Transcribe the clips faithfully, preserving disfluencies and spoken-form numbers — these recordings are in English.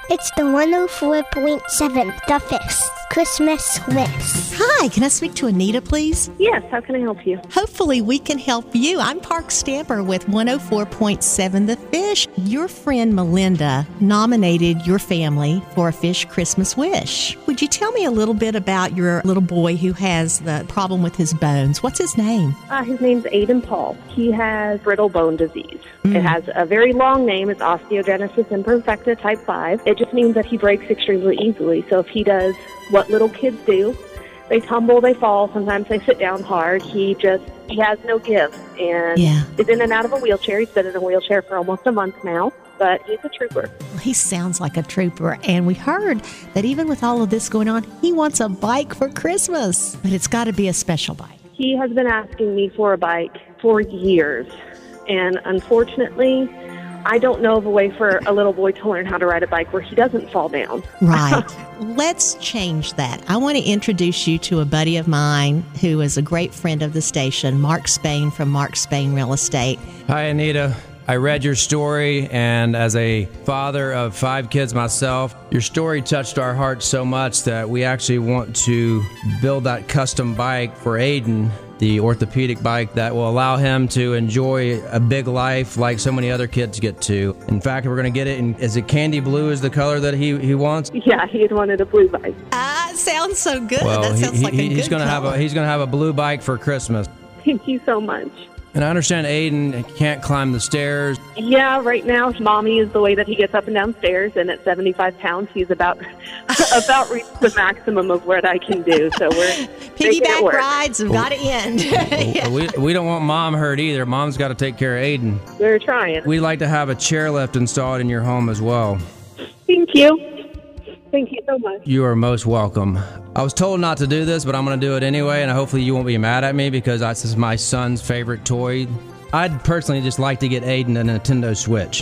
It's the one oh four point seven, The Fish, Christmas Wish. Hi, can I speak to Anita, please? Yes, how can I help you? Hopefully we can help you. I'm Park Stamper with one oh four point seven The Fish. Your friend Melinda nominated your family for a fish Christmas wish. Would you tell me a little bit about your little boy who has the problem with his bones? What's his name? Uh, his name's Aiden Paul. He has brittle bone disease. Mm. It has a very long name. It's osteogenesis imperfecta type five. It just means that he breaks extremely easily. So if he does what little kids do, they tumble, they fall, sometimes they sit down hard. He just, he has no give and Yeah. is in and out of a wheelchair. He's been in a wheelchair for almost a month now, but he's a trooper. Well, he sounds like a trooper, and we heard that even with all of this going on, he wants a bike for Christmas, but it's got to be a special bike. He has been asking me for a bike for years, and unfortunately, I don't know of a way for a little boy to learn how to ride a bike where he doesn't fall down. Right. Let's change that. I want to introduce you to a buddy of mine who is a great friend of the station, Mark Spain from Mark Spain Real Estate. Hi, Anita. I read your story, and as a father of five kids myself, your story touched our hearts so much that we actually want to build that custom bike for Aiden, the orthopedic bike that will allow him to enjoy a big life like so many other kids get to. In fact, we're going to get it in, is it candy blue is the color that he, he wants? Yeah, he had wanted a blue bike. Ah, it sounds so good. Well, that sounds he, like he, a good he's going to have color. a he's going to have a blue bike for Christmas. Thank you so much. And I understand Aiden can't climb the stairs. Yeah, right now, mommy is the way that he gets up and down stairs, and at seventy-five pounds, he's about about reached the maximum of what I can do. So we're making it Piggyback work. rides have got to end. Yeah. We, we don't want mom hurt either. Mom's got to take care of Aiden. We're trying. We'd like to have a chairlift installed in your home as well. Thank you. Thank you so much. You are most welcome. I was told not to do this, but I'm going to do it anyway, and hopefully you won't be mad at me because this is my son's favorite toy. I'd personally just like to get Aiden a Nintendo Switch.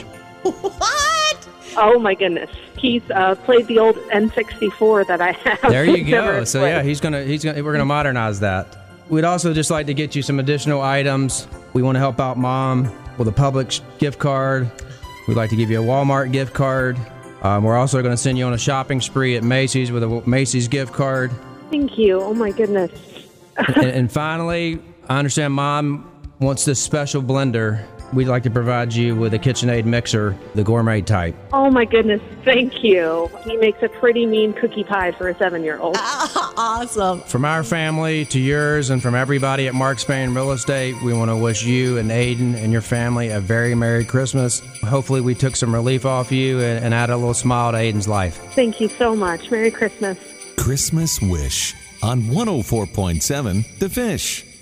What? Oh my goodness, he's uh, played the old N sixty-four that I have. There you Never go. So played. yeah, he's gonna he's gonna we're gonna modernize that. We'd also just like to get you some additional items. We want to help out mom with a Publix gift card. We'd like to give you a Walmart gift card. Um, we're also going to send you on a shopping spree at Macy's with a Macy's gift card. Thank you. Oh my goodness. and, and finally, I understand mom wants this special blender. We'd like to provide you with a KitchenAid mixer, the gourmet type. Oh my goodness. Thank you. He makes a pretty mean cookie pie for a seven-year-old. Ah, awesome. From our family to yours and from everybody at Mark Spain Real Estate, we want to wish you and Aiden and your family a very Merry Christmas. Hopefully we took some relief off you and, and added a little smile to Aiden's life. Thank you so much. Merry Christmas. Christmas Wish on one oh four point seven The Fish.